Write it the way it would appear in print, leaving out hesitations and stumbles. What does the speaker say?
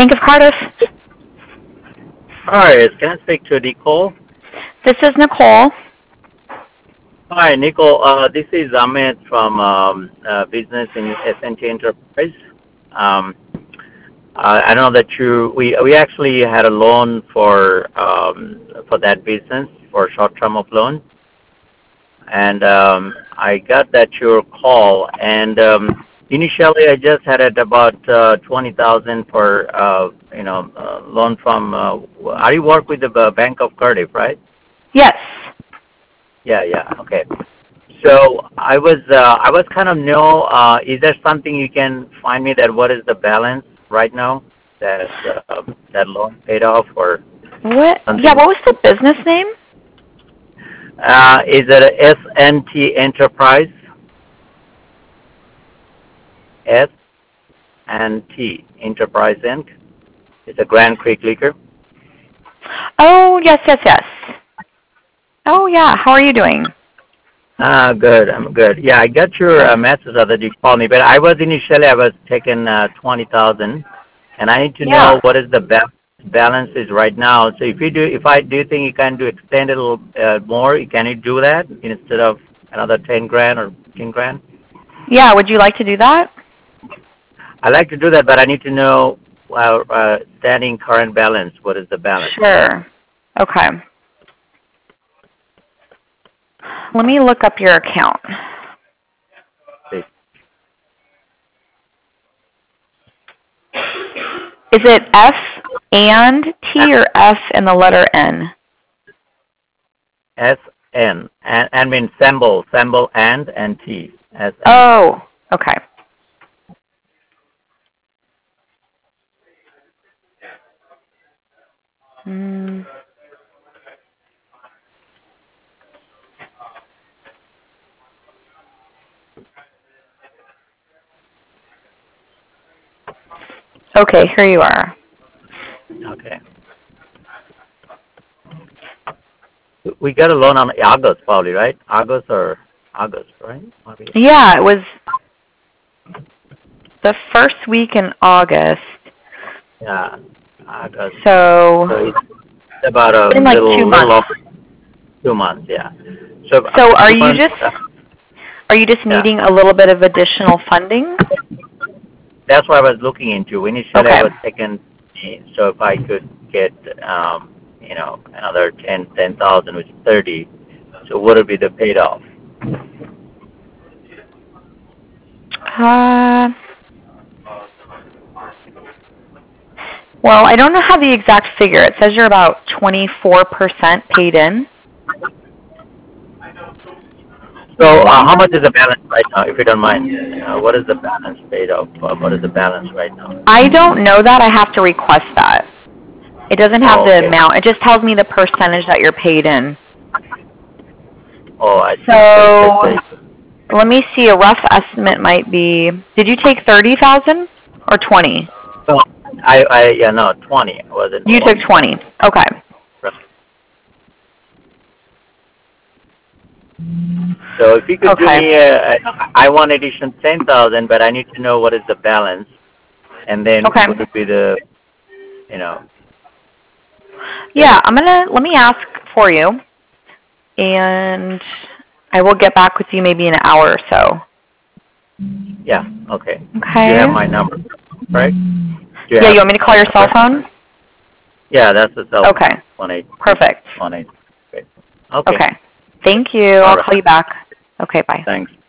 Bank of Cardiff. Hi, can I speak to Nicole? This is Nicole. Hi, Nicole. This is Ahmed from Business in SNT Enterprise. I know that we actually had a loan for that business for short-term of loan, and I got that your call. And initially, I just had it about 20,000 for loan from. Are you work with the Bank of Cardiff, right? Yes. Yeah. Okay. So I was kind of new. Is there something you can find me that what is the balance right now that that loan paid off or What? something? Yeah, what was the business name? Is it a SNT Enterprise? SNT Enterprise Inc. It's a Grand Creek Liquor. Oh, yes. Oh, yeah. How are you doing? Good. I'm good. Yeah, I got your message that you called me, but I was taking 20,000, and I need to know what is the balance is right now. So if I do think you can extend it a little more, can you do that instead of another 10 grand or 15 grand? Yeah, would you like to do that? I like to do that, but I need to know standing current balance. What is the balance? Sure. Okay. Let me look up your account. Please. Is it F and T or F and the letter N? SN and mean symbol and T. SN. Oh, okay. Okay, here you are. Okay. We got a loan on August, probably, right? August, right? Maybe. Yeah, it was the first week in August. Yeah, August. So it's about a in like little 2 months. over 2 months, yeah. So are 2 you months, just needing a little bit of additional funding? That's what I was looking into. Initially, Okay. I was thinking, so if I could get, another 10,000, which is 30, so what would be the paid off? Well, I don't know how the exact figure. It says you're about 24% paid in. So how much is the balance right now, if you don't mind? What is the balance paid off? What is the balance right now? I don't know that. I have to request that. It doesn't have the amount. It just tells me the percentage that you're paid in. Oh, I see. So let me see. A rough estimate might be, did you take 30,000 or 20? No, 20. Was it? You took 20. Okay. So if you could do me, I want addition 10,000, but I need to know what is the balance, and then what would be the, Yeah, let me ask for you, and I will get back with you maybe in an hour or so. Yeah, okay. Okay. You have my number, right? You want me to call your cell phone? Yeah, that's the cell phone. Okay. 18. Perfect. 18. Okay. Thank you. I'll call you back. Okay, bye. Thanks.